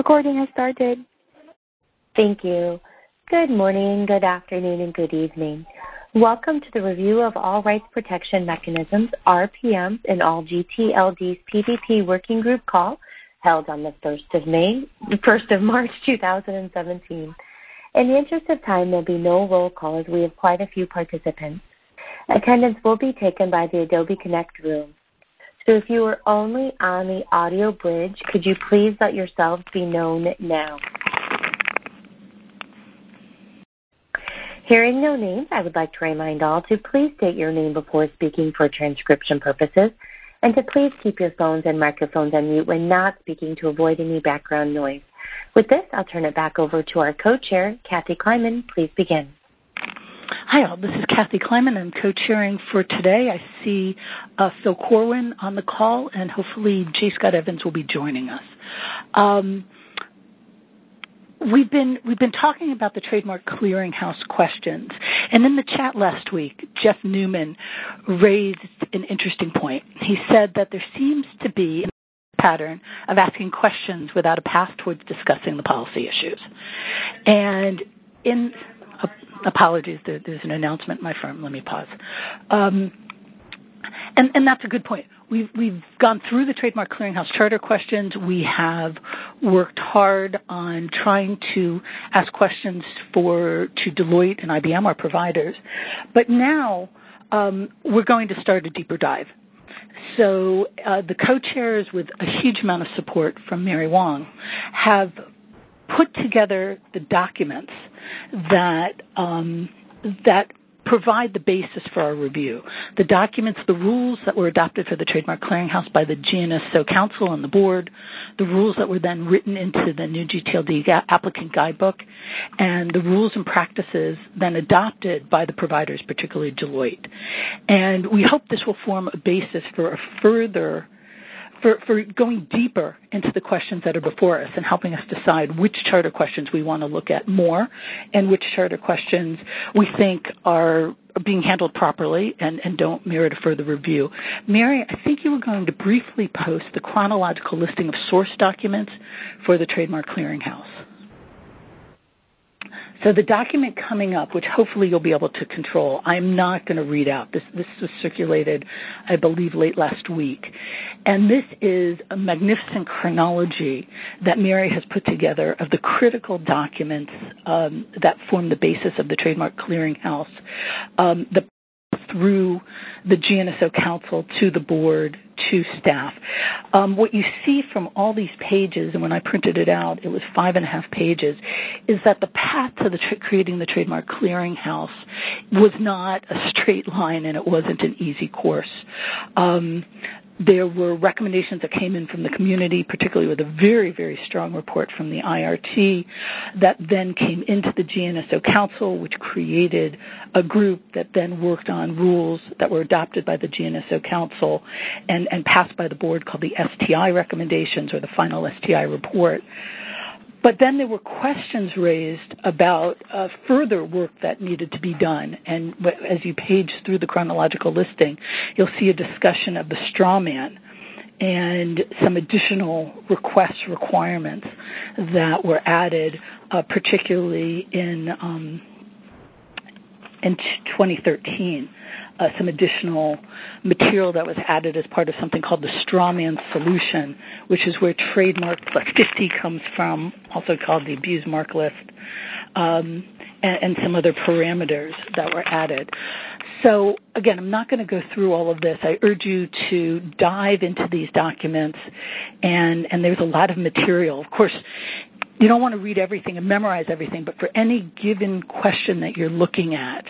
Recording has started. Thank you. Good morning, good afternoon, and good evening. Welcome to the review of all rights protection mechanisms, RPM, and all GTLD's PVP working group call held on the 1st of March 2017. In the interest of time, there'll be no roll call as we have quite a few participants. Attendance will be taken by the Adobe Connect room. So if you are only on the audio bridge, could you please let yourselves be known now? Hearing no names, I would like to remind all to please state your name before speaking for transcription purposes, and to please keep your phones and microphones on mute when not speaking to avoid any background noise. With this, I'll turn it back over to our co-chair, Kathy Kleiman. Please begin. Hi all, this is Kathy Kleiman. I'm co-chairing for today. I see Phil Corwin on the call, and hopefully J. Scott Evans will be joining us. We've been talking about the Trademark Clearinghouse questions, and in the chat last week, Jeff Newman raised an interesting point. He said that there seems to be a pattern of asking questions without a path towards discussing the policy issues. And apologies, there's an announcement in my firm. Let me pause. And that's a good point. We've gone through the Trademark Clearinghouse Charter questions. We have worked hard on trying to ask questions to Deloitte and IBM, our providers. But now we're going to start a deeper dive. So the co-chairs, with a huge amount of support from Mary Wong, have put together the documents that provide the basis for our review. The documents, the rules that were adopted for the Trademark Clearinghouse by the GNSO Council and the board, the rules that were then written into the new GTLD applicant guidebook, and the rules and practices then adopted by the providers, particularly Deloitte. And we hope this will form a basis for for going deeper into the questions that are before us and helping us decide which charter questions we want to look at more and which charter questions we think are being handled properly and don't merit a further review. Mary, I think you were going to briefly post the chronological listing of source documents for the Trademark Clearinghouse. So the document coming up, which hopefully you'll be able to control, I'm not going to read out. This was circulated, I believe, late last week. And this is a magnificent chronology that Mary has put together of the critical documents that form the basis of the Trademark Clearinghouse, through the GNSO Council to the board to staff. What you see from all these pages, and when I printed it out, it was 5.5 pages, is that the path to creating the Trademark Clearinghouse was not a straight line, and it wasn't an easy course. There were recommendations that came in from the community, particularly with a very, very strong report from the IRT that then came into the GNSO Council, which created a group that then worked on rules that were adopted by the GNSO Council and passed by the board, called the STI recommendations, or the final STI report. But then there were questions raised about further work that needed to be done. And as you page through the chronological listing, you'll see a discussion of the straw man and some additional requirements that were added, particularly in 2013. Some additional material that was added as part of something called the Strawman Solution, which is where trademark 50 comes from, also called the Abused Mark List, and some other parameters that were added. So, again, I'm not going to go through all of this. I urge you to dive into these documents, and there's a lot of material. Of course, you don't want to read everything and memorize everything, but for any given question that you're looking at,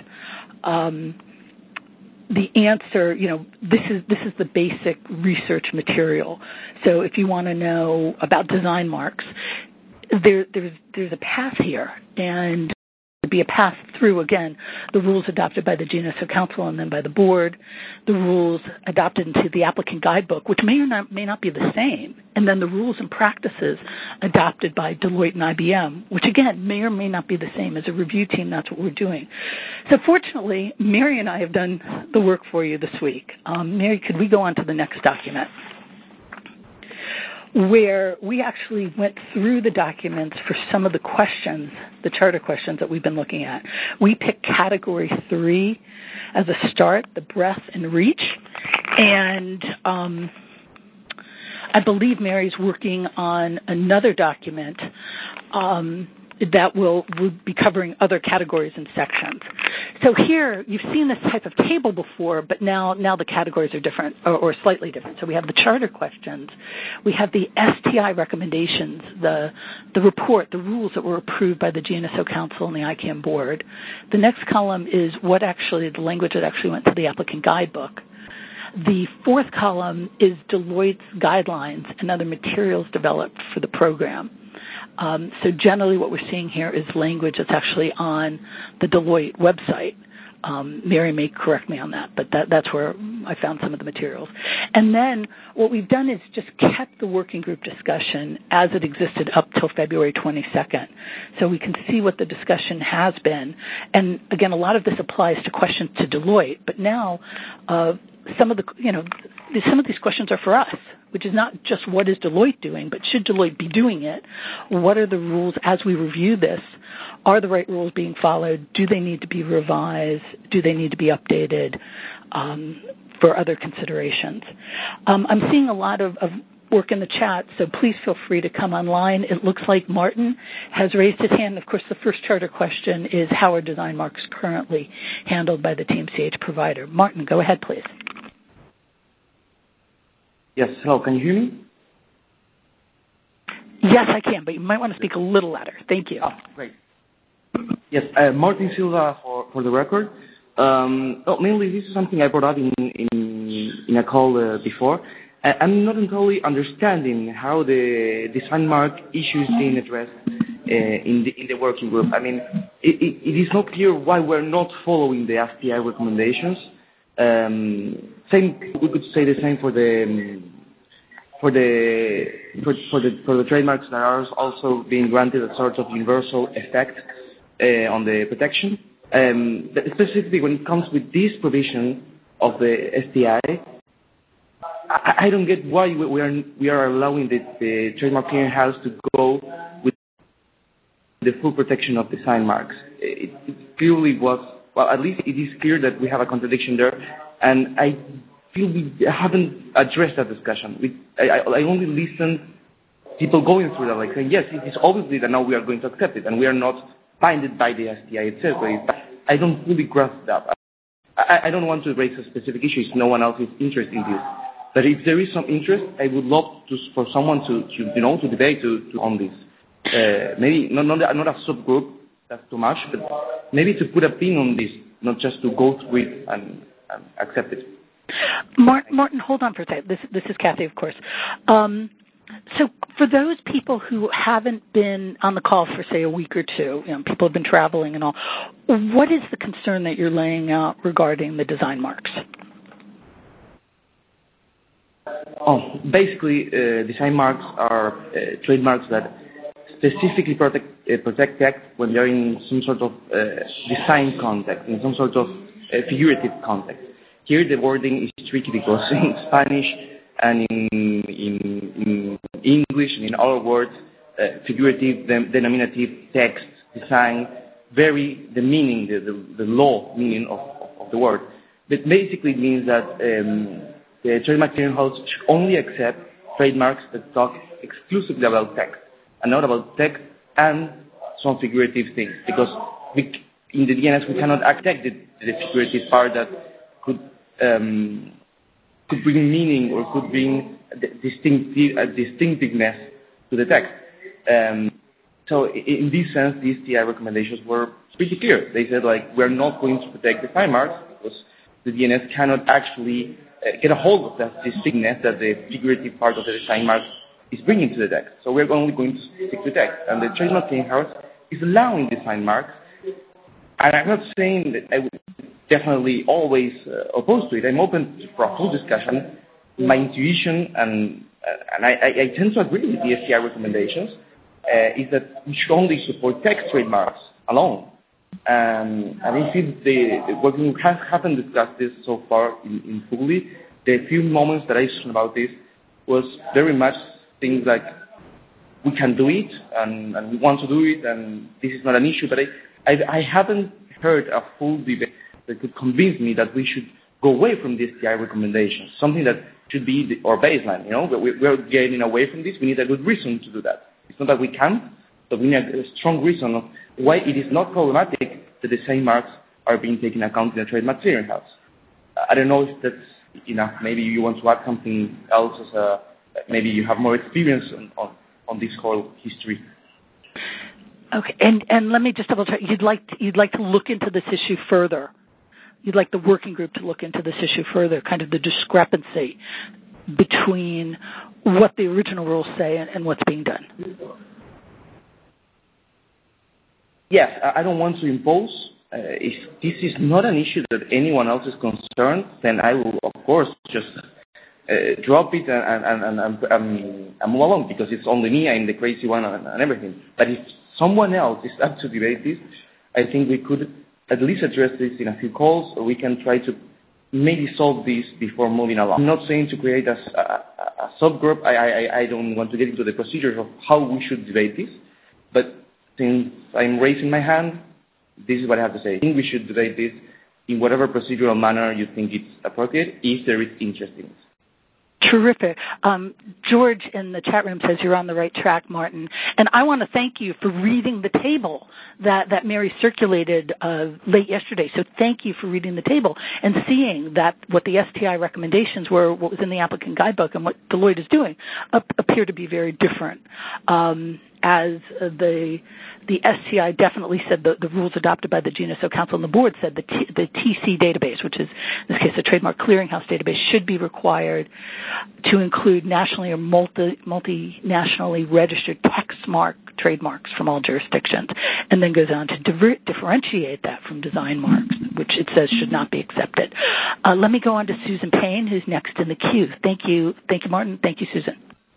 the answer, this is the basic research material. So if you want to know about design marks, there's a path here, and be a path through, again, the rules adopted by the GNSO Council and then by the board, the rules adopted into the applicant guidebook, which may not be the same, and then the rules and practices adopted by Deloitte and IBM, which, again, may or may not be the same. As a review team, that's what we're doing. So fortunately, Mary and I have done the work for you this week. Mary, could we go on to the next document? where we actually went through the documents for some of the questions, the charter questions that we've been looking at. We picked category 3 as a start, the breadth and reach, and I believe Mary's working on another document that will be covering other categories and sections. So here, you've seen this type of table before, but now the categories are different or slightly different. So we have the charter questions, we have the STI recommendations, the report, the rules that were approved by the GNSO Council and the ICANN board. The next column is the language that actually went to the applicant guidebook. The fourth column is Deloitte's guidelines and other materials developed for the program. So generally what we're seeing here is language that's actually on the Deloitte website. Mary may correct me on that, but that's where I found some of the materials. And then what we've done is just kept the working group discussion as it existed up till February 22nd. So we can see what the discussion has been. And again, a lot of this applies to questions to Deloitte, but now some of these questions are for us, which is not just what is Deloitte doing, but should Deloitte be doing it? What are the rules as we review this? Are the right rules being followed? Do they need to be revised? Do they need to be updated for other considerations? I'm seeing a lot of work in the chat, so please feel free to come online. It looks like Martin has raised his hand. Of course, the first charter question is how are design marks currently handled by the TMCH provider? Martin, go ahead, please. Yes, hello, can you hear me? Yes, I can, but you might want to speak a little louder. Thank you. Oh, great. Yes, Martin Silva for the record. Mainly this is something I brought up in a call before. I'm not entirely understanding how the design mark issue is being addressed in the working group. I mean, it is not clear why we're not following the STI recommendations. We could say the same for the trademarks that are also being granted a sort of universal effect on the protection. Specifically when it comes with this provision of the STI, I don't get why we are allowing the trademark clearinghouse to go with the full protection of design marks. It clearly was, well, at least it is clear that we have a contradiction there, and I feel we haven't addressed that discussion. I only listen people going through that, like saying, yes, it is obviously that now we are going to accept it, and we are not binded by the STI itself. But I don't fully grasp that. I don't want to raise a specific issue if no one else is interested in this. But if there is some interest, I would love for someone to debate on this. Maybe not a subgroup, that's too much, but maybe to put a pin on this, not just to go through it and accept it. Martin, hold on for a second. This is Kathy, of course. So for those people who haven't been on the call for, say, a week or two, people have been traveling and all, what is the concern that you're laying out regarding the design marks? Basically, design marks are trademarks that specifically protect text when they're in some sort of design context, in some sort of figurative context. Here the wording is tricky because in Spanish and in English and in other words, figurative, denominative, text, design, vary the meaning, the law meaning of the word. But basically it means that the trademark clearinghouse should only accept trademarks that talk exclusively about text and not about text and some figurative things. Because in the DNS we cannot accept the figurative part that could bring meaning or could bring distinctiveness to the text. So in this sense, the STI recommendations were pretty clear. They said, we're not going to protect design marks because the DNS cannot actually get a hold of that distinctness that the figurative part of the design mark is bringing to the text. So we're only going to stick to text. And the trademark clearinghouse is allowing design marks. And I'm not saying that I would definitely always oppose to it. I'm open for a full discussion. My intuition, and I tend to agree with the STI recommendations, is that we should only support text trademarks alone. And I think the working group haven't discussed this so far in fully. The few moments that I saw about this was very much things like we can do it and we want to do it and this is not an issue, but I haven't heard a full debate that could convince me that we should go away from the STI recommendations, something that should be our baseline. We're getting away from this. We need a good reason to do that. It's not that we can't, but we need a strong reason of why it is not problematic that the same marks are being taken account in the trademark clearinghouse. I don't know if that's enough. Maybe you want to add something else, maybe you have more experience on this whole history. Okay, and let me just double check. You'd like to look into this issue further. You'd like the working group to look into this issue further, kind of the discrepancy between what the original rules say and what's being done. Yes, I don't want to impose. If this is not an issue that anyone else is concerned, then I will, of course, just drop it and move along, because it's only me, I'm the crazy one and everything. But if someone else is up to debate this, I think we could at least address this in a few calls, or we can try to maybe solve this before moving along. I'm not saying to create a subgroup. I don't want to get into the procedures of how we should debate this, but since I'm raising my hand, this is what I have to say. I think we should debate this in whatever procedural manner you think it's appropriate, if there is interest in it. Terrific. George in the chat room says you're on the right track, Martin. And I want to thank you for reading the table that Mary circulated late yesterday. So thank you for reading the table and seeing that what the STI recommendations were, what was in the applicant guidebook, and what Deloitte is doing appear to be very different. As the STI definitely said the rules adopted by the GNSO Council and the board said the TC database, which is in this case the Trademark Clearinghouse database, should be required to include nationally or multinationally registered text mark trademarks from all jurisdictions, and then goes on to differentiate that from design marks, which it says should not be accepted. Let me go on to Susan Payne, who's next in the queue. Thank you, Martin. Thank you, Susan.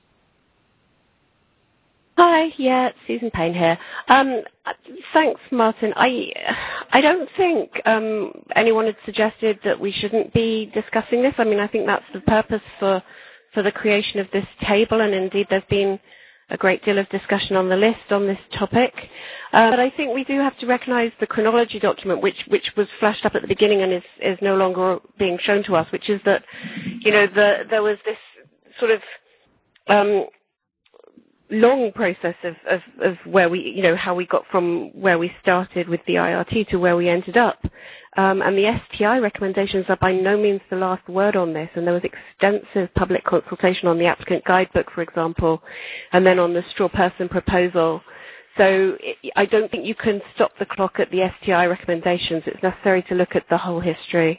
Hi, yeah, Susan Payne here. Thanks, Martin. I don't think anyone had suggested that we shouldn't be discussing this. I mean, I think that's the purpose for the creation of this table, and indeed there's been a great deal of discussion on the list on this topic. But I think we do have to recognize the chronology document, which was flashed up at the beginning and is no longer being shown to us, which is that, there was this sort of long process of where we, how we got from where we started with the IRT to where we ended up. And the STI recommendations are by no means the last word on this. And there was extensive public consultation on the applicant guidebook, for example, and then on the straw person proposal. So I don't think you can stop the clock at the STI recommendations. It's necessary to look at the whole history.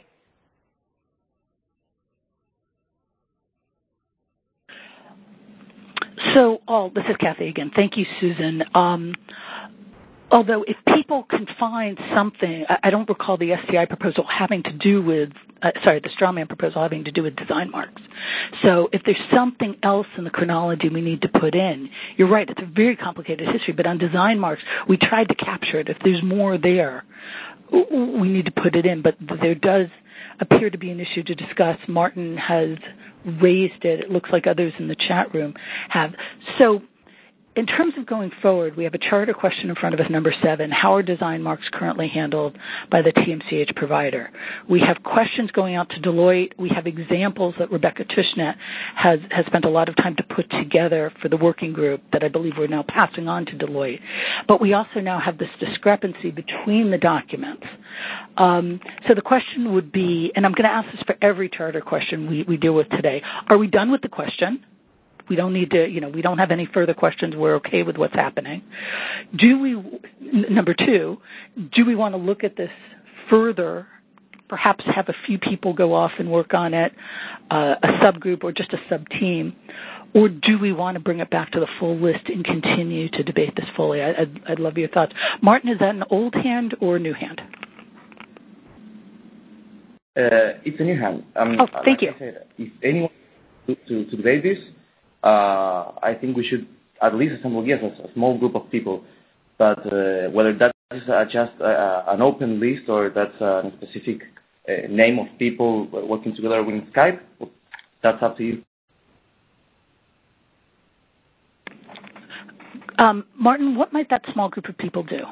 So, this is Kathy again. Thank you, Susan. Although if people can find something, I don't recall the STI proposal having to do with, the strawman proposal having to do with design marks. So if there's something else in the chronology we need to put in, you're right, it's a very complicated history, but on design marks, we tried to capture it. If there's more there, we need to put it in, but there does appear to be an issue to discuss. Martin has raised it. It looks like others in the chat room have. So in terms of going forward, we have a charter question in front of us, number 7. How are design marks currently handled by the TMCH provider? We have questions going out to Deloitte. We have examples that Rebecca Tushnet has spent a lot of time to put together for the working group that I believe we're now passing on to Deloitte. But we also now have this discrepancy between the documents. So the question would be, and I'm going to ask this for every charter question we deal with today, are we done with the question? We don't need to, we don't have any further questions. We're okay with what's happening. Number 2, do we want to look at this further, perhaps have a few people go off and work on it, a subgroup or just a sub-team, or do we want to bring it back to the full list and continue to debate this fully? I'd love your thoughts. Martin, is that an old hand or a new hand? It's a new hand. Thank you. If anyone to debate this, I think we should at least assemble, a small group of people. But whether that is just an open list or that's a specific name of people working together with Skype, that's up to you. Martin, what might that small group of people do?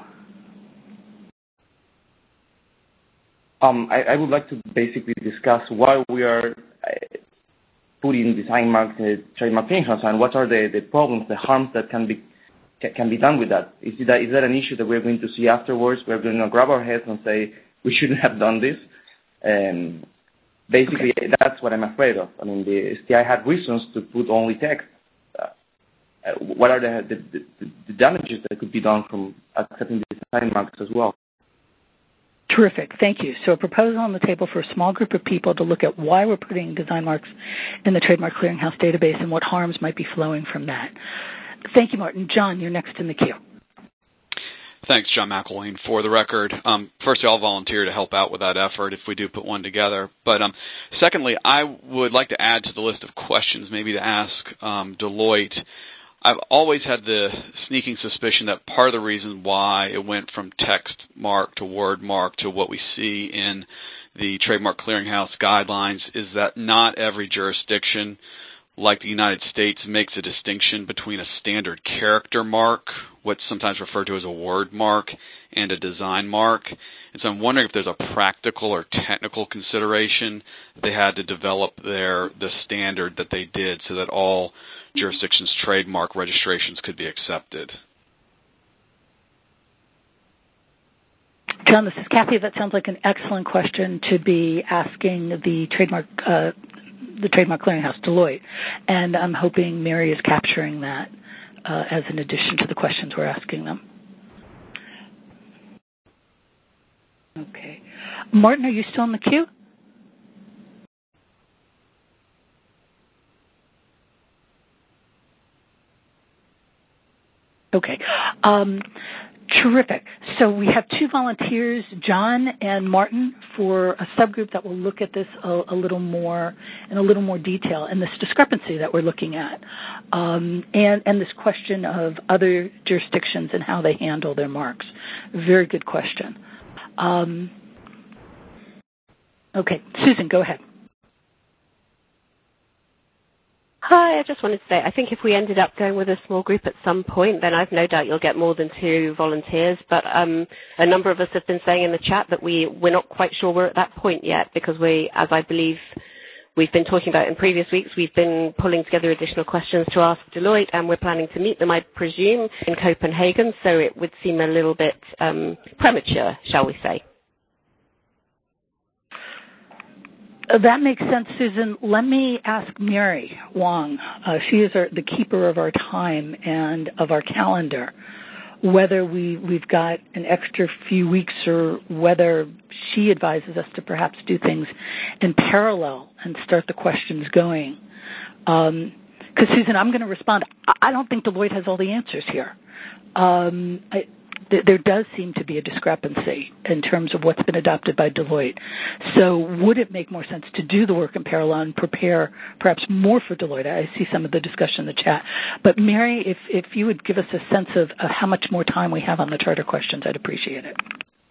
I would like to basically discuss why we are putting design marks in the trademark clearinghouse and what are the problems, the harms that can be done with that. Is that an issue that we're going to see afterwards? We're going to grab our heads and say we shouldn't have done this. Basically, that's what I'm afraid of. I mean, the STI had reasons to put only text. What are the damages that could be done from accepting design marks as well? Terrific. Thank you. So a proposal on the table for a small group of people to look at why we're putting design marks in the Trademark Clearinghouse database and what harms might be flowing from that. Thank you, Martin. John, you're next in the queue. Thanks, John McElwain. For the record, firstly, I'll volunteer to help out with that effort if we do put one together. But secondly, I would like to add to the list of questions, maybe to ask Deloitte. I've always had the sneaking suspicion that part of the reason why it went from text mark to word mark to what we see in the Trademark Clearinghouse guidelines is that not every jurisdiction, like the United States, makes a distinction between a standard character mark, what's sometimes referred to as a word mark, and a design mark. And so I'm wondering if there's a practical or technical consideration they had to develop the standard that they did so that all jurisdictions' trademark registrations could be accepted. John, this is Kathy. That sounds like an excellent question to be asking the Trademark Clearinghouse, Deloitte. And I'm hoping Mary is capturing that as an addition to the questions we're asking them. Okay. Martin, are you still in the queue? Okay. Terrific. So we have two volunteers, John and Martin, for a subgroup that will look at this a little more in a little more detail, and this discrepancy that we're looking at, and this question of other jurisdictions and how they handle their marks. Very good question. Okay, Susan, go ahead. Hi, I just wanted to say, I think if we ended up going with a small group at some point, then I've no doubt you'll get more than 2 volunteers. But a number of us have been saying in the chat that we're not quite sure we're at that point yet because as I believe we've been talking about in previous weeks, we've been pulling together additional questions to ask Deloitte, and we're planning to meet them, I presume, in Copenhagen. So it would seem a little bit premature, shall we say. That makes sense, Susan. Let me ask Mary Wong. She is the keeper of our time and of our calendar, whether we've got an extra few weeks or whether she advises us to perhaps do things in parallel and start the questions going. Because, Susan, I'm going to respond. I don't think Deloitte has all the answers here. There does seem to be a discrepancy in terms of what's been adopted by Deloitte. So would it make more sense to do the work in parallel and prepare perhaps more for Deloitte? I see some of the discussion in the chat. But Mary, if you would give us a sense of how much more time we have on the charter questions, I'd appreciate it.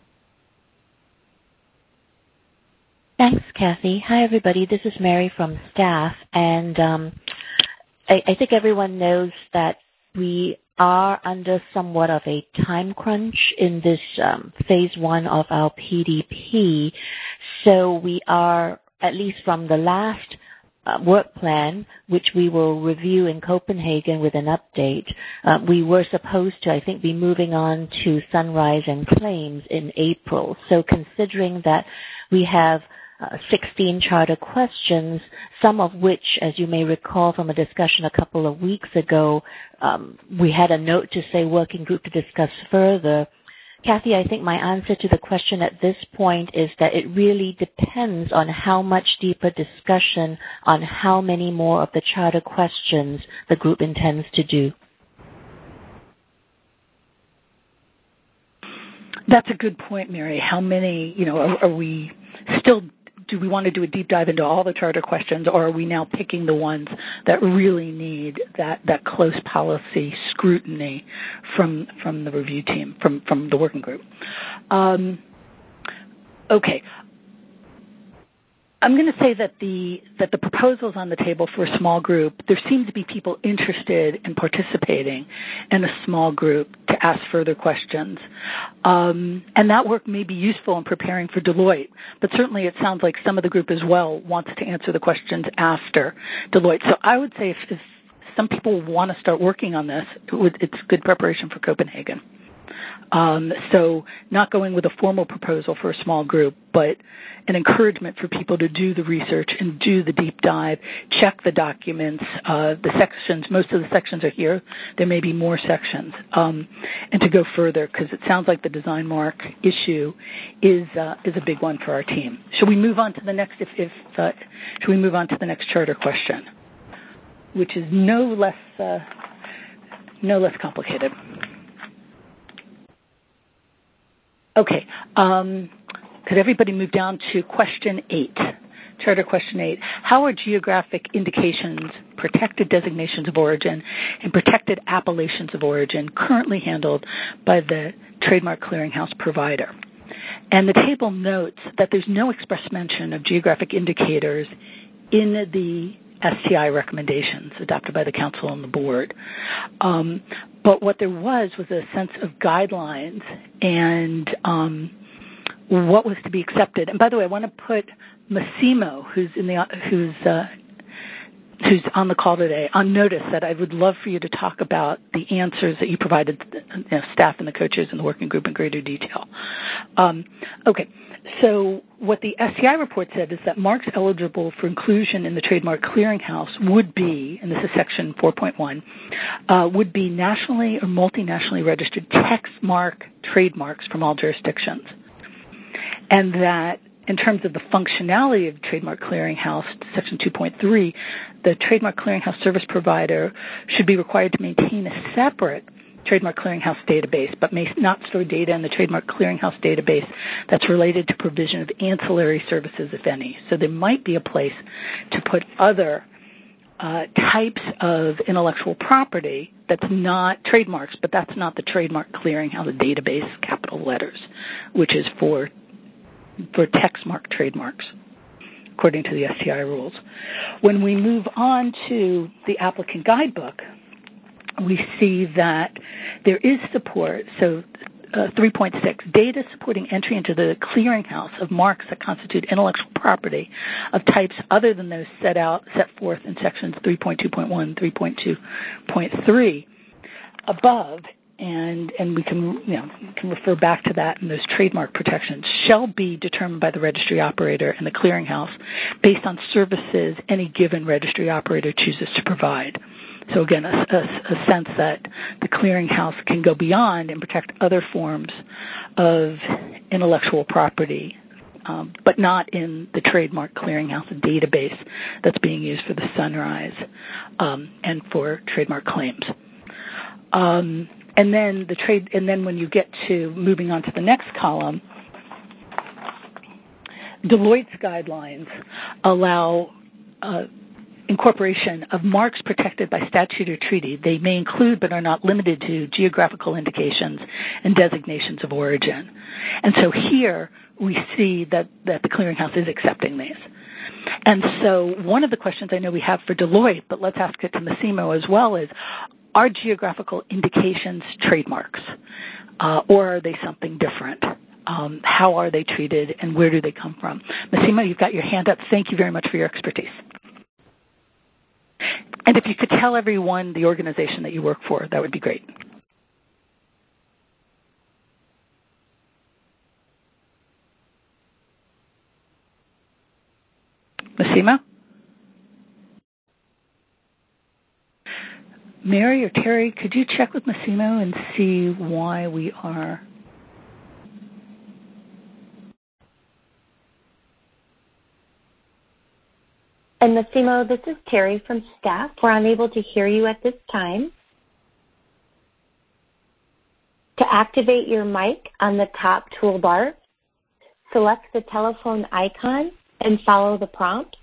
Thanks, Kathy. Hi, everybody. This is Mary from staff. And I think everyone knows that we are under somewhat of a time crunch in this phase 1 of our PDP. So we are, at least from the last work plan, which we will review in Copenhagen with an update, we were supposed to, I think, be moving on to Sunrise and claims in April. So considering that we have 16 charter questions, some of which, as you may recall from a discussion a couple of weeks ago, we had a note to say working group to discuss further. Kathy, I think my answer to the question at this point is that it really depends on how much deeper discussion on how many more of the charter questions the group intends to do. That's a good point, Mary. How many, are we still, do we want to do a deep dive into all the charter questions, or are we now picking the ones that really need that close policy scrutiny from the review team, from the working group? Okay. I'm going to say that the proposals on the table for a small group, there seem to be people interested in participating in a small group to ask further questions. And that work may be useful in preparing for Deloitte, but certainly it sounds like some of the group as well wants to answer the questions after Deloitte. So I would say if some people want to start working on this, it's good preparation for Copenhagen. So not going with a formal proposal for a small group, but an encouragement for people to do the research and do the deep dive, check the documents, the sections. Most of the sections are here. There may be more sections, and to go further, because it sounds like the design mark issue is a big one for our team. Shall we move on to the next? Shall we move on to the next charter question, which is no less complicated. Okay, could everybody move down to question 8, Charter question 8. How are geographic indications, protected designations of origin, and protected appellations of origin currently handled by the trademark clearinghouse provider? And the table notes that there's no express mention of geographic indicators in the STI recommendations adopted by the Council and the Board. But what there was a sense of guidelines and what was to be accepted. And by the way, I want to put Massimo, who's on the call today, on notice that I would love for you to talk about the answers that you provided staff and the coaches and the working group in greater detail. Okay. So what the SCI report said is that marks eligible for inclusion in the trademark clearinghouse would be, and this is section 4.1, would be nationally or multinationally registered text mark trademarks from all jurisdictions. And that in terms of the functionality of the trademark clearinghouse, section 2.3, the trademark clearinghouse service provider should be required to maintain a separate trademark clearinghouse database, but may not store data in the trademark clearinghouse database that's related to provision of ancillary services, if any. So there might be a place to put other types of intellectual property that's not trademarks, but that's not the trademark clearinghouse database, capital letters, which is for text mark trademarks, according to the STI rules. When we move on to the applicant guidebook, we see that there is support. So 3.6, data supporting entry into the clearinghouse of marks that constitute intellectual property of types other than those set forth in sections 3.2.1, 3.2.3 above, and we can refer back to that, and those trademark protections shall be determined by the registry operator and the clearinghouse based on services any given registry operator chooses to provide. So again, a sense that the clearinghouse can go beyond and protect other forms of intellectual property, but not in the trademark clearinghouse database that's being used for the Sunrise and for trademark claims. And then when you get to moving on to the next column, Deloitte's guidelines allow incorporation of marks protected by statute or treaty. They may include but are not limited to geographical indications and designations of origin. And so here we see that the clearinghouse is accepting these. And so one of the questions I know we have for Deloitte, but let's ask it to Massimo as well, is are geographical indications trademarks or are they something different? How are they treated and where do they come from? Massimo, you've got your hand up. Thank you very much for your expertise. And if you could tell everyone the organization that you work for, that would be great. Massimo? Mary or Terry, could you check with Massimo and see why we are... And Massimo, this is Terry from staff. We're unable to hear you at this time. To activate your mic on the top toolbar, select the telephone icon and follow the prompt.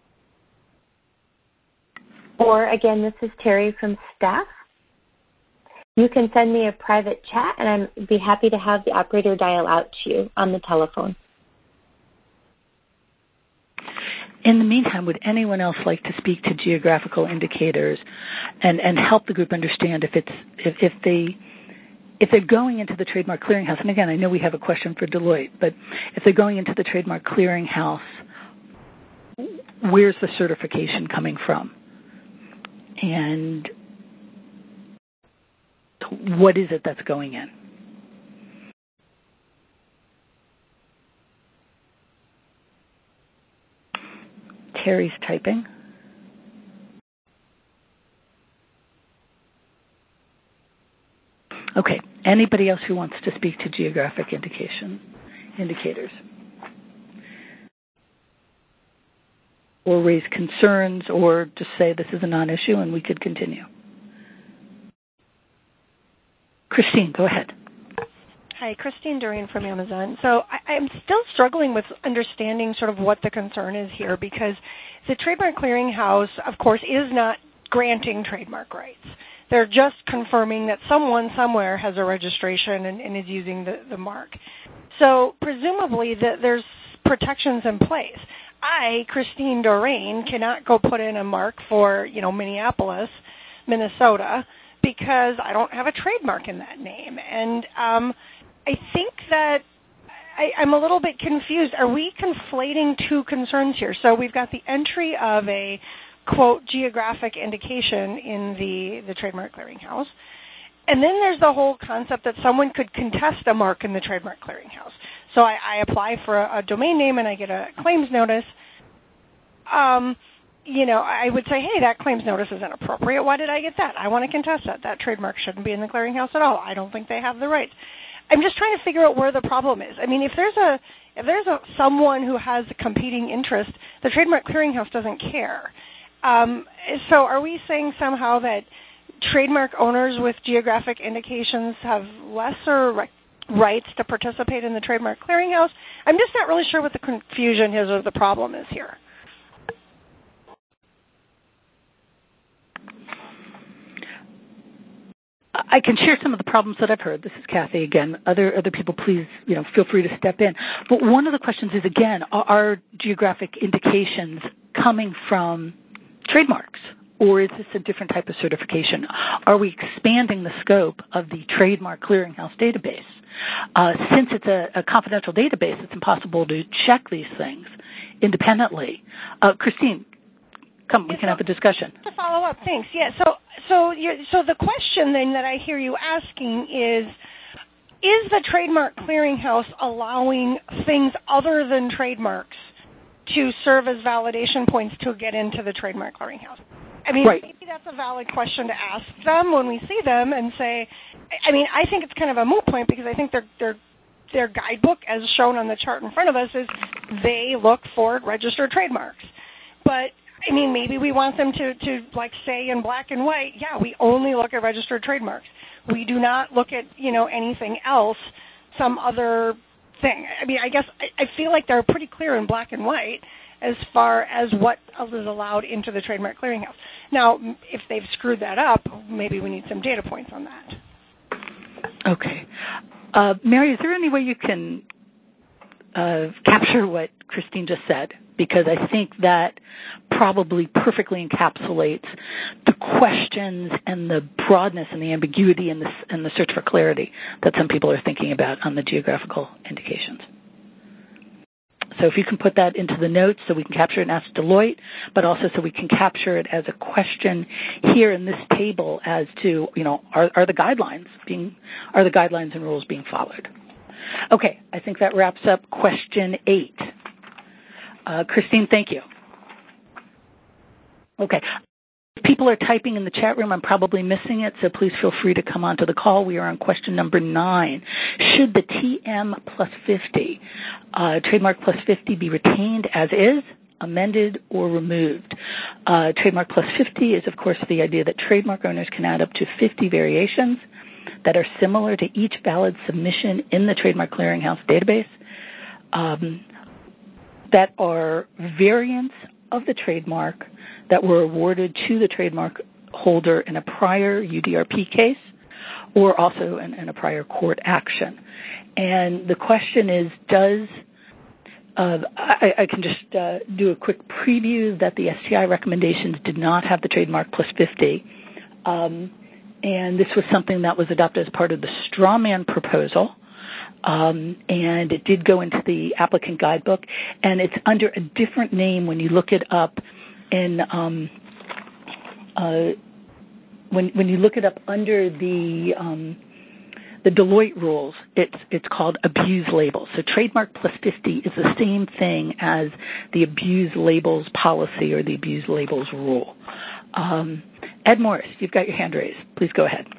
Or again, this is Terry from staff. You can send me a private chat and I'd be happy to have the operator dial out to you on the telephone. In the meantime, would anyone else like to speak to geographical indicators and help the group understand if they're going into the Trademark Clearinghouse, and again, I know we have a question for Deloitte, but if they're going into the Trademark Clearinghouse, where's the certification coming from? And what is it that's going in? Terry's typing. Okay. Anybody else who wants to speak to geographic indicators? Or raise concerns, or just say this is a non-issue and we could continue. Christine, go ahead. Hi, Christine Durian from Amazon. So I'm still struggling with understanding sort of what the concern is here, because the Trademark Clearinghouse, of course, is not granting trademark rights. They're just confirming that someone somewhere has a registration and is using the mark. So presumably there's protections in place. I, Christine Durian, cannot go put in a mark for, Minneapolis, Minnesota, because I don't have a trademark in that name. And I think that I'm a little bit confused. Are we conflating two concerns here? So we've got the entry of a, quote, geographic indication in the Trademark Clearinghouse. And then there's the whole concept that someone could contest a mark in the Trademark Clearinghouse. So I apply for a domain name and I get a claims notice. I would say, hey, that claims notice is inappropriate. Why did I get that? I want to contest that. That trademark shouldn't be in the clearinghouse at all. I don't think they have the rights. I'm just trying to figure out where the problem is. I mean, if there's someone who has a competing interest, the Trademark Clearinghouse doesn't care. So are we saying somehow that trademark owners with geographic indications have lesser rights to participate in the Trademark Clearinghouse? I'm just not really sure what the confusion is or the problem is here. I can share some of the problems that I've heard. This is Kathy again. Other people, please, feel free to step in. But one of the questions is, again, are geographic indications coming from trademarks, or is this a different type of certification? Are we expanding the scope of the Trademark Clearinghouse database? Since it's a confidential database, it's impossible to check these things independently. Christine, come, we can have a discussion. To follow up, thanks. Yeah. So the question then that I hear you asking is the Trademark Clearinghouse allowing things other than trademarks to serve as validation points to get into the Trademark Clearinghouse? I mean, right. Maybe that's a valid question to ask them when we see them and say, I mean, I think it's kind of a moot point because I think their guidebook, as shown on the chart in front of us, is they look for registered trademarks. But I mean, maybe we want them to say in black and white, yeah, we only look at registered trademarks. We do not look at, anything else, some other thing. I mean, I guess I feel like they're pretty clear in black and white as far as what is allowed into the Trademark Clearinghouse. Now, if they've screwed that up, maybe we need some data points on that. Okay. Mary, is there any way you can capture what Christine just said? Because I think that probably perfectly encapsulates the questions and the broadness and the ambiguity and the search for clarity that some people are thinking about on the geographical indications. So if you can put that into the notes so we can capture it and ask Deloitte, but also so we can capture it as a question here in this table as to, are the guidelines and rules being followed? Okay, I think that wraps up question 8. Christine, thank you. Okay. If people are typing in the chat room, I'm probably missing it, so please feel free to come onto the call. We are on question number 9. Should the TM plus 50, trademark plus 50, be retained as is, amended, or removed? Trademark plus 50 is, of course, the idea that trademark owners can add up to 50 variations that are similar to each valid submission in the Trademark Clearinghouse database. That are variants of the trademark that were awarded to the trademark holder in a prior UDRP case or also in a prior court action. And the question is, does I can just do a quick preview that the STI recommendations did not have the trademark plus 50. And this was something that was adopted as part of the straw man proposal. And it did go into the applicant guidebook. And it's under a different name when you look it up in when you look it up under the Deloitte rules, it's called abuse labels. So trademark plus 50 is the same thing as the abuse labels policy or the abuse labels rule. Ed Morris, you've got your hand raised. Please go ahead.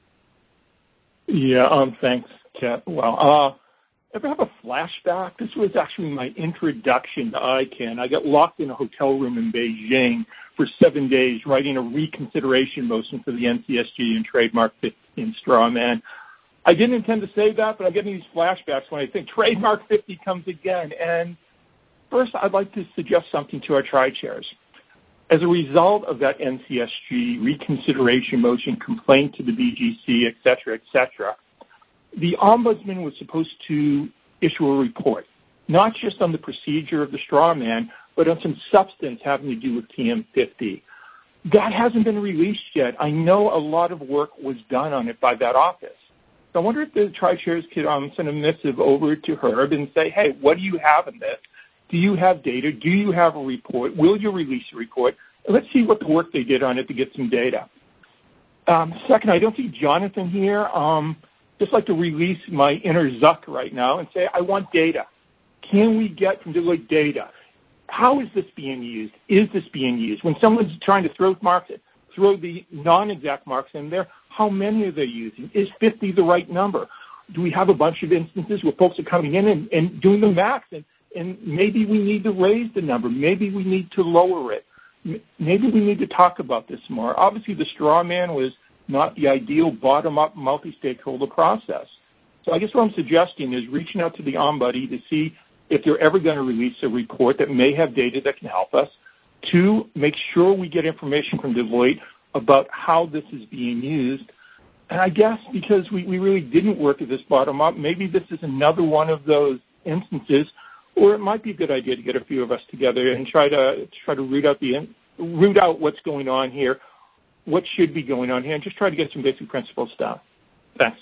Yeah, thanks, Kat. Well, ever have a flashback? This was actually my introduction to ICANN. I got locked in a hotel room in Beijing for 7 days writing a reconsideration motion for the NCSG and trademark 50 and straw man. I didn't intend to say that, but I'm getting these flashbacks when I think trademark 50 comes again. And first, I'd like to suggest something to our tri-chairs. As a result of that NCSG reconsideration motion, complaint to the BGC, et cetera, the Ombudsman was supposed to issue a report, not just on the procedure of the straw man, but on some substance having to do with TM50. That hasn't been released yet. I know a lot of work was done on it by that office. So I wonder if the tri-chairs could send a missive over to Herb and say, hey, what do you have in this? Do you have data? Do you have a report? Will you release a report? Let's see what the work they did on it to get some data. Second, I don't see Jonathan here. Just like to release my inner Zuck right now and say, I want data. Can we get from Deloitte data? How is this being used? Is this being used? When someone's trying to throw marks, throw the non-exact marks in there, how many are they using? Is 50 the right number? Do we have a bunch of instances where folks are coming in and doing the math? And maybe we need to raise the number. Maybe we need to lower it. Maybe we need to talk about this more. Obviously, the straw man was not the ideal bottom-up multi-stakeholder process. So I guess what I'm suggesting is reaching out to the Ombudsman to see if they're ever going to release a report that may have data that can help us. 2, make sure we get information from Deloitte about how this is being used. And I guess because we really didn't work at this bottom-up, maybe this is another one of those instances where it might be a good idea to get a few of us together and try to root out what's going on here, what should be going on here, and just try to get some basic principle stuff. Thanks.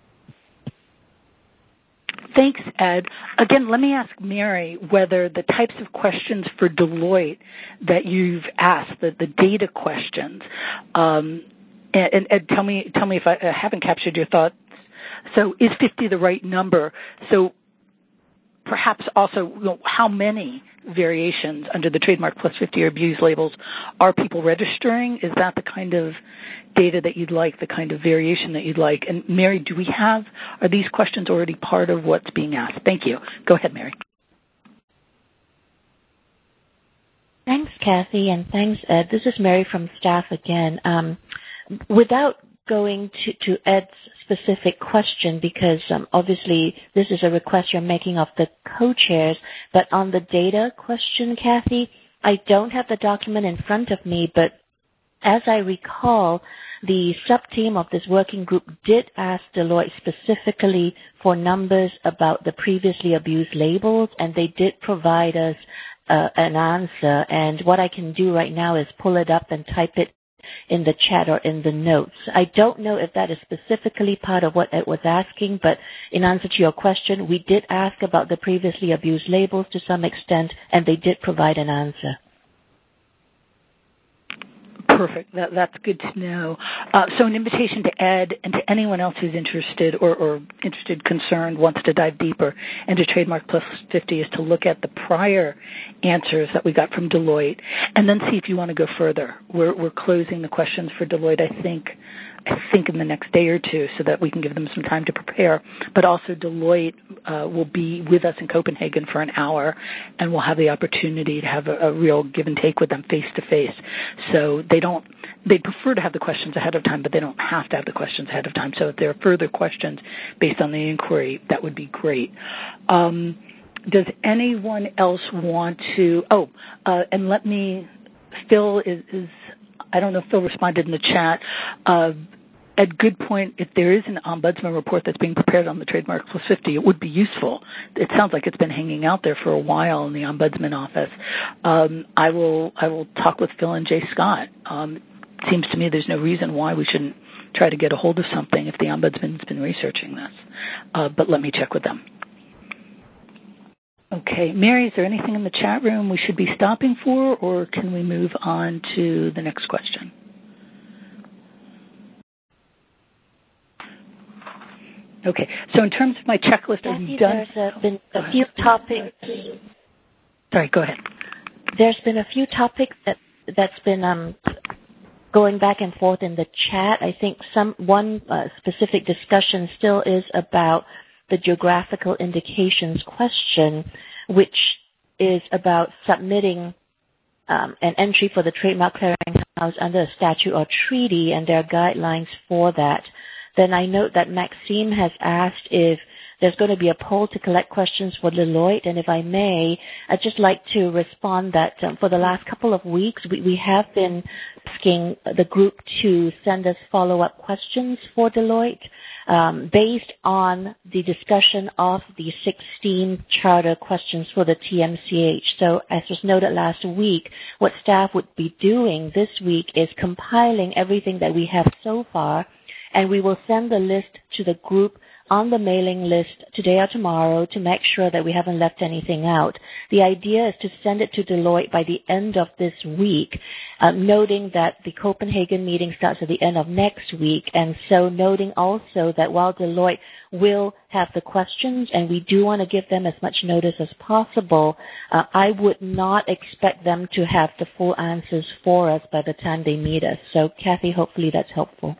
Thanks, Ed. Again, let me ask Mary whether the types of questions for Deloitte that you've asked, the data questions, and Ed, tell me if I haven't captured your thoughts. So is 50 the right number? So perhaps also, how many variations under the trademark plus 50 or abuse labels are people registering? Is that the kind of data that you'd like, the kind of variation that you'd like? And Mary, are these questions already part of what's being asked? Thank you. Go ahead, Mary. Thanks, Kathy, and thanks, Ed. This is Mary from staff again. Without going to Ed's specific question, because obviously this is a request you're making of the co-chairs, but on the data question, Kathy, I don't have the document in front of me, but as I recall, the sub-team of this working group did ask Deloitte specifically for numbers about the previously abused labels, and they did provide us an answer. And what I can do right now is pull it up and type it in the chat or in the notes. I don't know if that is specifically part of what Ed was asking, but in answer to your question, we did ask about the previously abused labels to some extent, and they did provide an answer. Perfect. That's good to know. So an invitation to Ed and to anyone else who's interested or interested, concerned, wants to dive deeper into Trademark Plus 50 is to look at the prior answers that we got from Deloitte and then see if you want to go further. We're closing the questions for Deloitte, I think in the next day or two so that we can give them some time to prepare. But also Deloitte will be with us in Copenhagen for an hour, and we'll have the opportunity to have a real give and take with them face to face. So they prefer to have the questions ahead of time, but they don't have to have the questions ahead of time. So if there are further questions based on the inquiry, that would be great. Does anyone else want to, and let me, Phil is I don't know if Phil responded in the chat. Ed, good point. If there is an ombudsman report that's being prepared on the Trademark Plus 50, it would be useful. It sounds like it's been hanging out there for a while in the ombudsman office. I will talk with Phil and Jay Scott. It seems to me there's no reason why we shouldn't try to get a hold of something if the ombudsman's been researching this. But let me check with them. Okay, Mary, is there anything in the chat room we should be stopping for, or can we move on to the next question? Okay, so in terms of my checklist, are you done? There's been a few topics. Sorry, go ahead. There's been a few topics that's been going back and forth in the chat. I think one specific discussion still is about the geographical indications question, which is about submitting an entry for the Trademark Clearinghouse under a statute or treaty, and there are guidelines for that. Then I note that Maxime has asked if there's going to be a poll to collect questions for Deloitte, and if I may, I'd just like to respond that for the last couple of weeks, we have been asking the group to send us follow-up questions for Deloitte based on the discussion of the 16 charter questions for the TMCH. So as was noted last week, what staff would be doing this week is compiling everything that we have so far, and we will send the list to the group on the mailing list today or tomorrow to make sure that we haven't left anything out. The idea is to send it to Deloitte by the end of this week, noting that the Copenhagen meeting starts at the end of next week, and so noting also that while Deloitte will have the questions, and we do want to give them as much notice as possible, I would not expect them to have the full answers for us by the time they meet us. So, Kathy, hopefully that's helpful.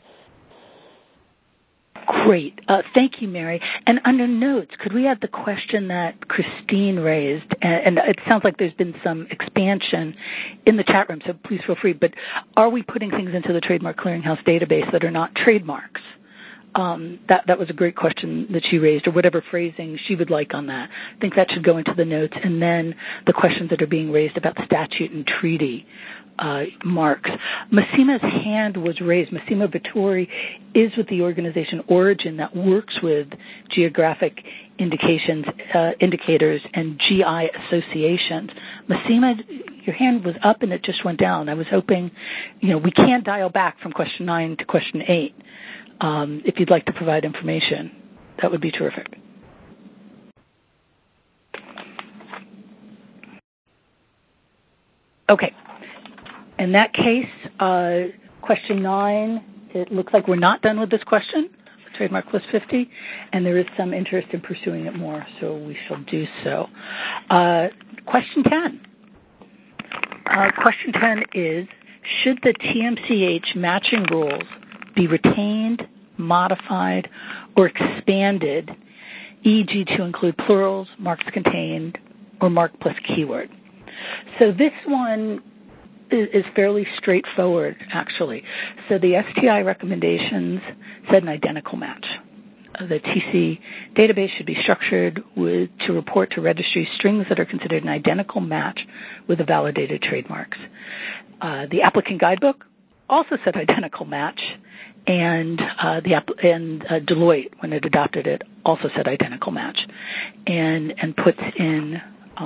Great. Thank you, Mary. And under notes, could we add the question that Christine raised? And it sounds like there's been some expansion in the chat room, so please feel free. But are we putting things into the Trademark Clearinghouse database that are not trademarks? That was a great question that she raised, or whatever phrasing she would like on that. I think that should go into the notes. And then the questions that are being raised about statute and treaty marks. Massima's hand was raised. Massima Vittori is with the organization Origin that works with geographic indicators and GI associations. Massima, your hand was up and it just went down. I was hoping, we can't dial back from question 9 to question 8. If you'd like to provide information, that would be terrific. Okay. In that case, question 9, it looks like we're not done with this question, Trademark Plus 50, and there is some interest in pursuing it more, so we shall do so. Question 10. Question 10 is, should the TMCH matching rules be retained, modified, or expanded, e.g. to include plurals, marks contained, or mark plus keyword? So this one is fairly straightforward, actually. So the STI recommendations said an identical match. The TC database should be structured to report to registry strings that are considered an identical match with the validated trademarks. The applicant guidebook also said identical match, and Deloitte, when it adopted it, also said identical match, and puts in.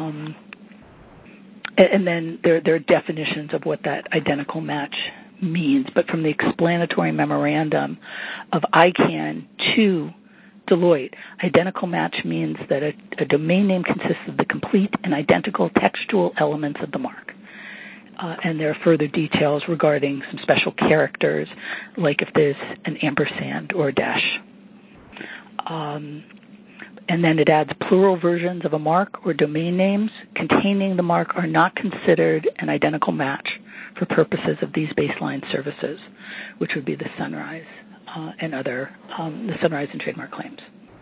And then there are definitions of what that identical match means. But from the explanatory memorandum of ICANN to Deloitte, identical match means that a domain name consists of the complete and identical textual elements of the mark. And there are further details regarding some special characters, like if there's an ampersand or a dash. And then it adds plural versions of a mark or domain names containing the mark are not considered an identical match for purposes of these baseline services, which would be the Sunrise and other, the Sunrise and trademark claims.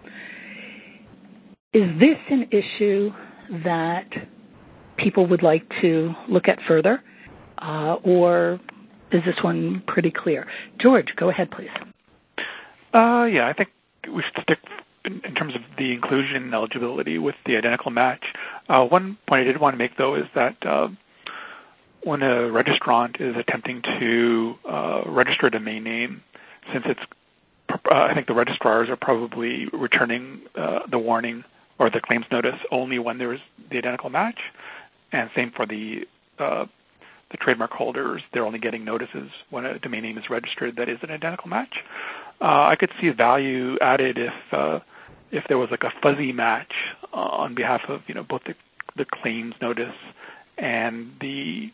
Is this an issue that people would like to look at further, or is this one pretty clear? George, go ahead, please. Yeah, I think we should stick in terms of the inclusion and eligibility with the identical match. One point I did want to make, though, is that when a registrant is attempting to register a domain name, since it's I think the registrars are probably returning the warning or the claims notice only when there is the identical match, and same for the trademark holders. They're only getting notices when a domain name is registered that is an identical match. I could see value added if there was like a fuzzy match on behalf of both the claims notice and the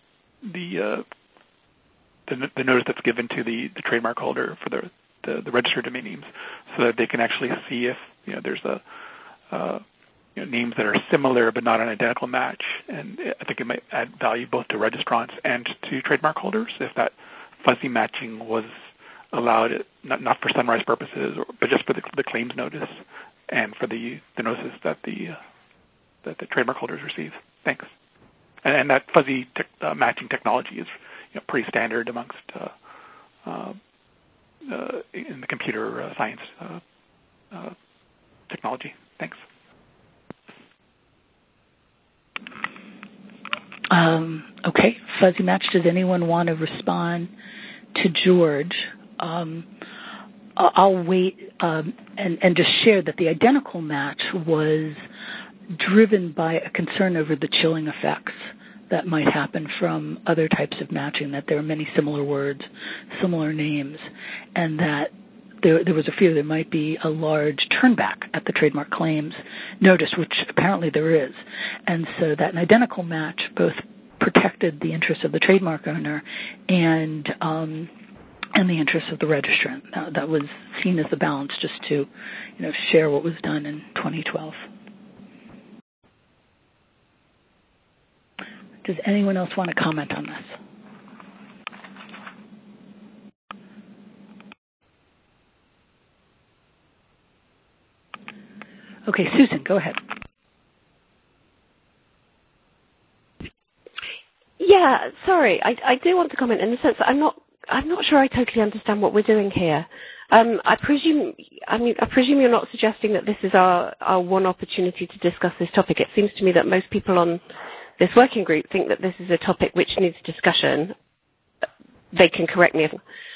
notice that's given to the trademark holder for the registered domain names, so that they can actually see if there's names that are similar but not an identical match. And I think it might add value both to registrants and to trademark holders if that fuzzy matching was allowed, not for Sunrise purposes, but just for the claims notice and for the notices that the trademark holders receive. Thanks. And that fuzzy matching technology is pretty standard amongst in the computer science technology. Thanks. Okay, fuzzy match. Does anyone want to respond to George? I'll wait and just share that the identical match was driven by a concern over the chilling effects that might happen from other types of matching, that there are many similar words, similar names, and that there was a fear there might be a large turnback at the trademark claims notice, which apparently there is. And so that an identical match both protected the interests of the trademark owner and the interests of the registrant. That was seen as the balance, just to share what was done in 2012. Does anyone else want to comment on this? Okay, Susan, go ahead. Yeah, sorry, I do want to comment in the sense that I'm not sure I totally understand what we're doing here. I presume you're not suggesting that this is our one opportunity to discuss this topic. It seems to me that most people on this working group think that this is a topic which needs discussion. They can correct me if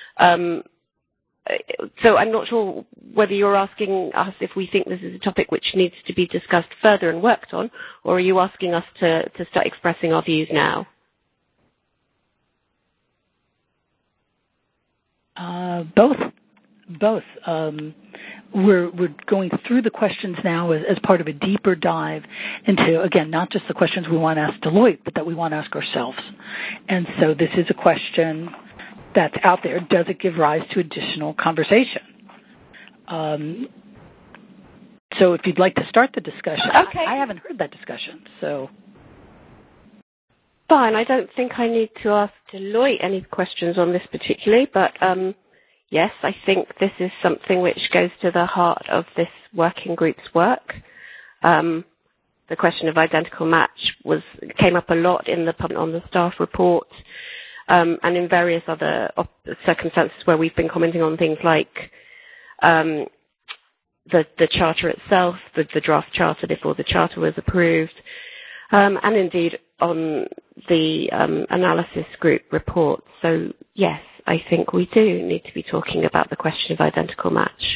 so I'm not sure whether you're asking us if we think this is a topic which needs to be discussed further and worked on, or are you asking us to start expressing our views now? Both. We're going through the questions now as part of a deeper dive into, again, not just the questions we want to ask Deloitte, but that we want to ask ourselves. And so this is a question that's out there. Does it give rise to additional conversation? So if you'd like to start the discussion. Okay. I haven't heard that discussion, so. Fine. I don't think I need to ask Deloitte any questions on this particularly, but yes, I think this is something which goes to the heart of this working group's work. The question of identical match came up a lot on the staff report, and in various other circumstances where we've been commenting on things like the charter itself, the draft charter before the charter was approved, and indeed on the analysis group report. So yes, I think we do need to be talking about the question of identical match.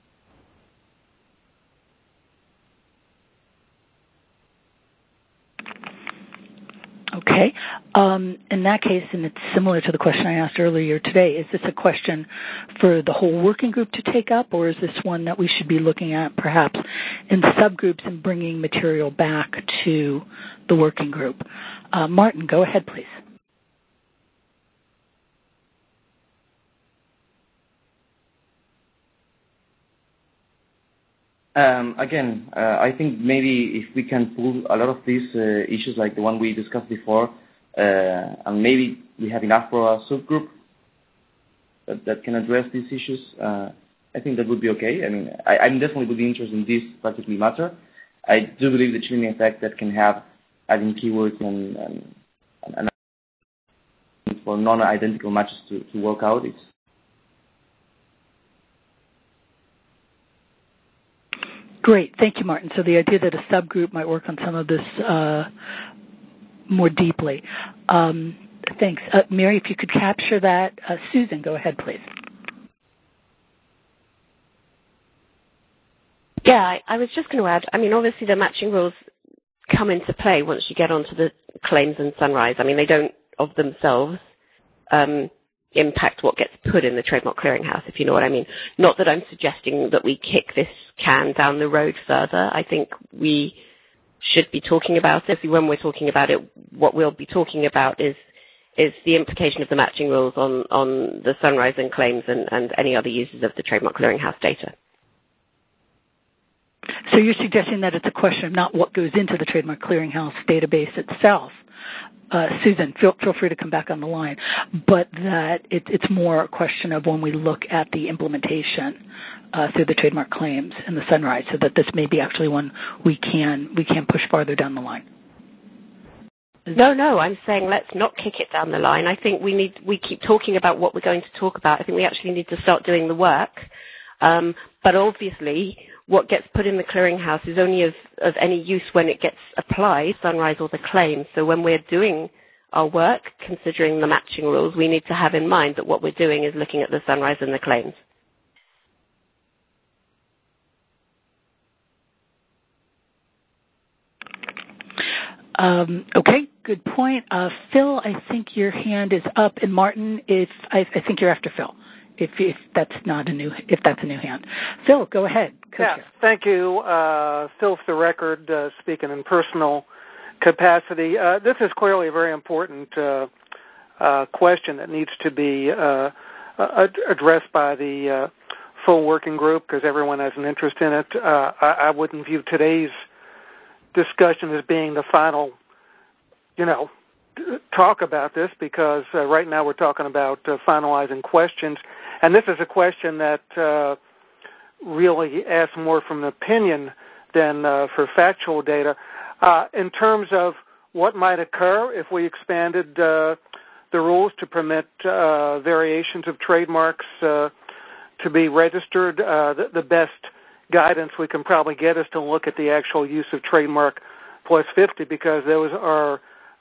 Okay. In that case, and it's similar to the question I asked earlier today, is this a question for the whole working group to take up, or is this one that we should be looking at perhaps in subgroups and bringing material back to the working group? Martin, go ahead, please. I think maybe if we can pull a lot of these issues like the one we discussed before, and maybe we have enough for a subgroup that can address these issues, I think that would be okay. I mean, I'm definitely would be interested in this particular matter. I do believe the chilling effect that can have adding keywords and for non-identical matches to work out. Great. Thank you, Martin. So the idea that a subgroup might work on some of this more deeply. Thanks. Mary, if you could capture that. Susan, go ahead, please. Yeah, I was just going to add, obviously the matching rules come into play once you get onto the claims and Sunrise. They don't of themselves impact what gets put in the Trademark Clearinghouse, if you know what I mean. Not that I'm suggesting that we kick this can down the road further. I think we should be talking about it. When we're talking about it, what we'll be talking about is the implication of the matching rules on the Sunrise and claims and any other uses of the Trademark Clearinghouse data. So you're suggesting that it's a question of not what goes into the Trademark Clearinghouse database itself. Susan, feel free to come back on the line, but that it's more a question of when we look at the implementation through the trademark claims and the Sunrise, so that this may be actually one we can push farther down the line. No, I'm saying let's not kick it down the line. I think we keep talking about what we're going to talk about. I think we actually need to start doing the work. But obviously, what gets put in the clearinghouse is only of any use when it gets applied, Sunrise or the claim. So when we're doing our work, considering the matching rules, we need to have in mind that what we're doing is looking at the Sunrise and the claims. Okay, good point. Phil, I think your hand is up, and Martin, I think you're after Phil. If that's a new hand. Phil, go ahead. Yes, thank you. Phil, for the record, speaking in personal capacity. This is clearly a very important question that needs to be addressed by the full working group because everyone has an interest in it. I wouldn't view today's discussion as being the final, talk about this because right now we're talking about finalizing questions. And this is a question that really asks more from an opinion than for factual data. In terms of what might occur if we expanded the rules to permit variations of trademarks to be registered, the best guidance we can probably get is to look at the actual use of trademark plus 50 because those are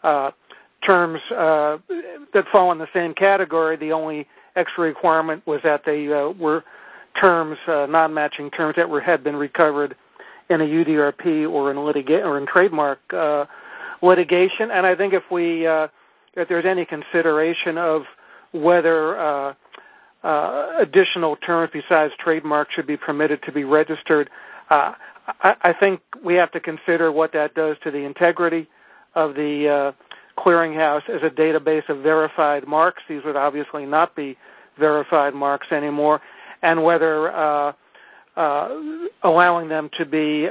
terms that fall in the same category. The only extra requirement was that they were terms, non-matching terms that had been recovered in a UDRP or in trademark litigation. And I think if there's any consideration of whether additional terms besides trademark should be permitted to be registered, I think we have to consider what that does to the integrity of the clearinghouse as a database of verified marks. These would obviously not be verified marks anymore, and whether allowing them to be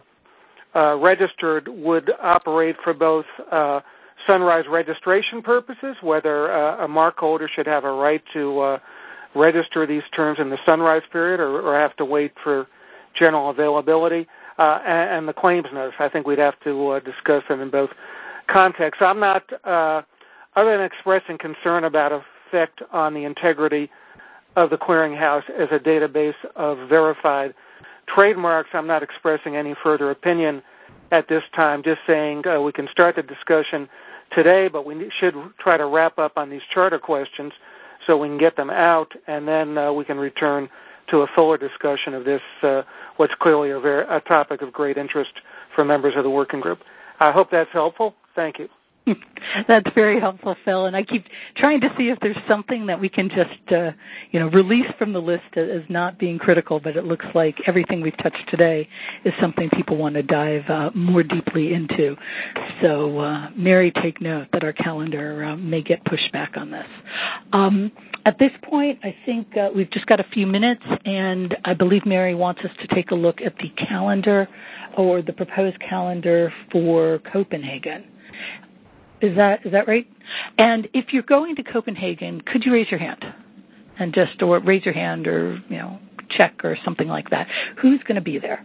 registered would operate for both Sunrise registration purposes, whether a mark holder should have a right to register these terms in the Sunrise period or have to wait for general availability, and the claims notice. I think we'd have to discuss them in both contexts. I'm not, other than expressing concern about effect on the integrity of the clearinghouse as a database of verified trademarks, I'm not expressing any further opinion at this time, just saying we can start the discussion today, but we should try to wrap up on these charter questions so we can get them out, and then we can return to a fuller discussion of this, what's clearly a topic of great interest for members of the working group. I hope that's helpful. Thank you. That's very helpful, Phil. And I keep trying to see if there's something that we can just, release from the list as not being critical, but it looks like everything we've touched today is something people want to dive more deeply into. So, Mary, take note that our calendar may get pushed back on this. At this point, I think we've just got a few minutes, and I believe Mary wants us to take a look at the calendar or the proposed calendar for Copenhagen. Is that right? And if you're going to Copenhagen, could you raise your hand? And or raise your hand or, check or something like that. Who's going to be there?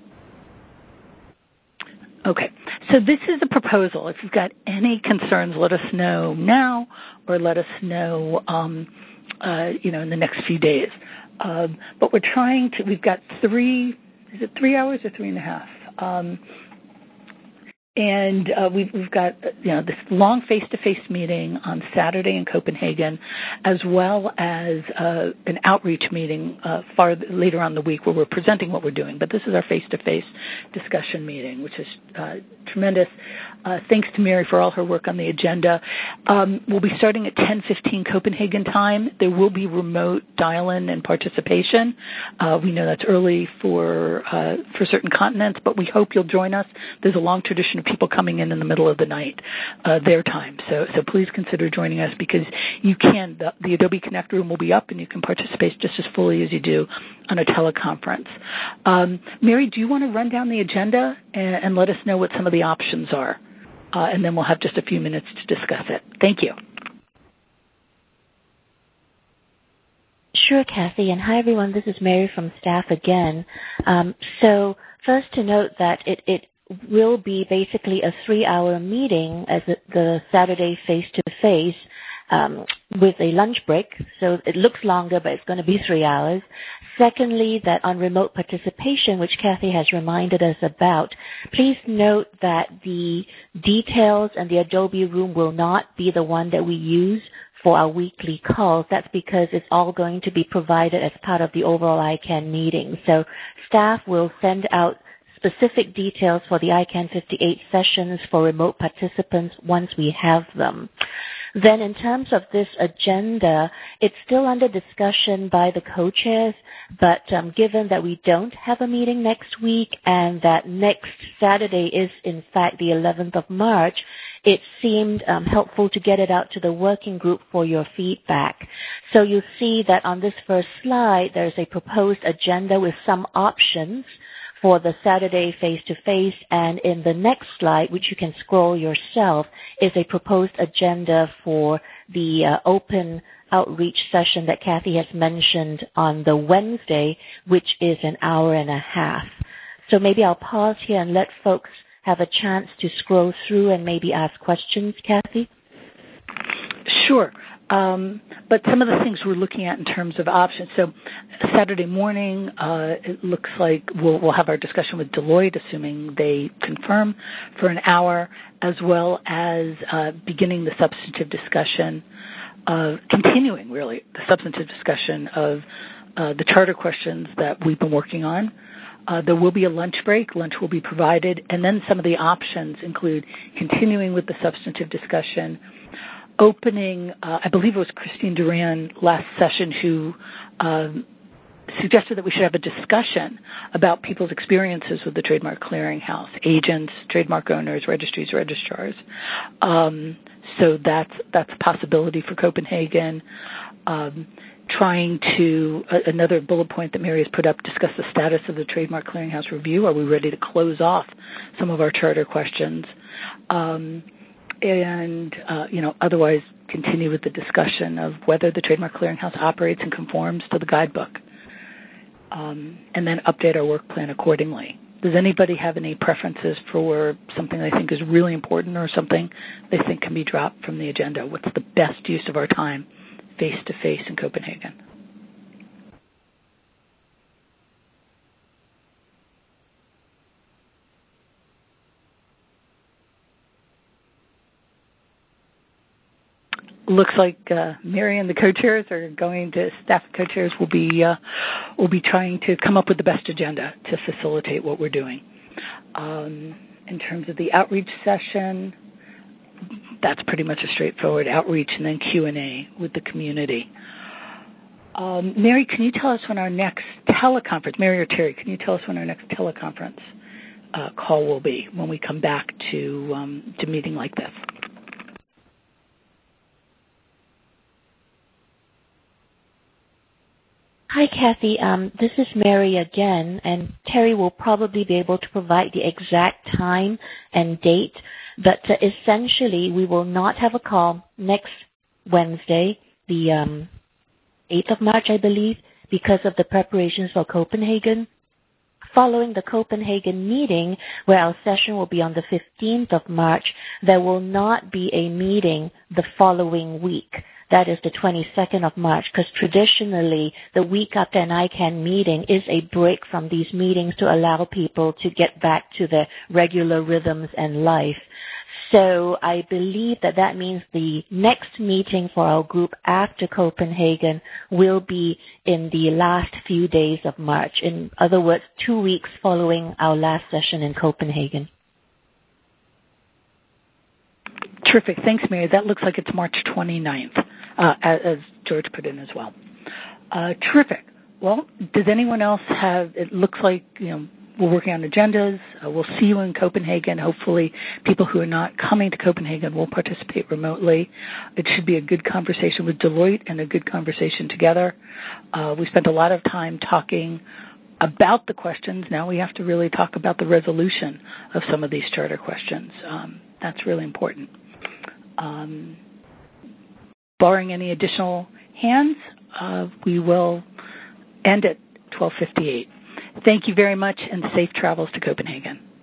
Okay. So this is a proposal. If you've got any concerns, let us know now or let us know, in the next few days. But we've got is it 3 hours or 3.5? And we've got this long face-to-face meeting on Saturday in Copenhagen, as well as an outreach meeting far later on the week where we're presenting what we're doing. But this is our face-to-face discussion meeting, which is tremendous. Thanks to Mary for all her work on the agenda. We'll be starting at 10:15 Copenhagen time. There will be remote dial-in and participation. We know that's early for certain continents, but we hope you'll join us. There's a long tradition of people coming in the middle of the night, their time. So please consider joining us, because you can. The Adobe Connect room will be up, and you can participate just as fully as you do on a teleconference. Mary, do you want to run down the agenda and let us know what some of the options are? And then we'll have just a few minutes to discuss it. Thank you. Sure, Kathy, and hi everyone. This is Mary from staff again. So first to note that it will be basically a 3-hour meeting as the Saturday face-to-face with a lunch break. So it looks longer, but it's going to be 3 hours. Secondly, that on remote participation, which Kathy has reminded us about, please note that the details and the Adobe room will not be the one that we use for our weekly calls. That's because it's all going to be provided as part of the overall ICANN meeting. So staff will send out specific details for the ICANN 58 sessions for remote participants once we have them. Then in terms of this agenda, it's still under discussion by the co-chairs, but given that we don't have a meeting next week and that next Saturday is in fact the 11th of March, it seemed helpful to get it out to the working group for your feedback. So you'll see that on this first slide, there's a proposed agenda with some options for the Saturday face-to-face, and in the next slide, which you can scroll yourself, is a proposed agenda for the open outreach session that Kathy has mentioned on the Wednesday, which is an hour and a half. So maybe I'll pause here and let folks have a chance to scroll through and maybe ask questions, Kathy? Sure. But some of the things we're looking at in terms of options. So Saturday morning, it looks like we'll have our discussion with Deloitte, assuming they confirm, for an hour, as well as beginning the substantive discussion, continuing really the substantive discussion of the charter questions that we've been working on. There will be a lunch break. Lunch will be provided. And then some of the options include continuing with the substantive discussion, opening, I believe it was Christine Duran last session who suggested that we should have a discussion about people's experiences with the Trademark Clearinghouse, agents, trademark owners, registries, registrars. So that's a possibility for Copenhagen. Trying to, another bullet point that Mary has put up, discuss the status of the Trademark Clearinghouse review. Are we ready to close off some of our charter questions? Otherwise continue with the discussion of whether the Trademark Clearinghouse operates and conforms to the guidebook, and then update our work plan accordingly. Does anybody have any preferences for something they think is really important or something they think can be dropped from the agenda? What's the best use of our time face-to-face in Copenhagen? Looks like Mary and the co-chairs are going to, staff co-chairs will be trying to come up with the best agenda to facilitate what we're doing. In terms of the outreach session, that's pretty much a straightforward outreach and then Q&A with the community. Mary, can you tell us when our next teleconference, Mary or Terry, can you tell us when our next teleconference call will be when we come back to meeting like this? Hi, Kathy. This is Mary again, and Terry will probably be able to provide the exact time and date, but essentially we will not have a call next Wednesday, the 8th of March, I believe, because of the preparations for Copenhagen. Following the Copenhagen meeting, where our session will be on the 15th of March, there will not be a meeting the following week. that is the 22nd of March, because traditionally the week after an ICANN meeting is a break from these meetings to allow people to get back to their regular rhythms and life. So I believe that means the next meeting for our group after Copenhagen will be in the last few days of March. In other words, 2 weeks following our last session in Copenhagen. Terrific. Thanks, Mary. That looks like it's March 29th, as George put in as well. Terrific. Well, does anyone else have, it looks like, we're working on agendas. We'll see you in Copenhagen. Hopefully people who are not coming to Copenhagen will participate remotely. It should be a good conversation with Deloitte and a good conversation together. We spent a lot of time talking about the questions. Now we have to really talk about the resolution of some of these charter questions. That's really important. Barring any additional hands, we will end at 12:58. Thank you very much, and safe travels to Copenhagen.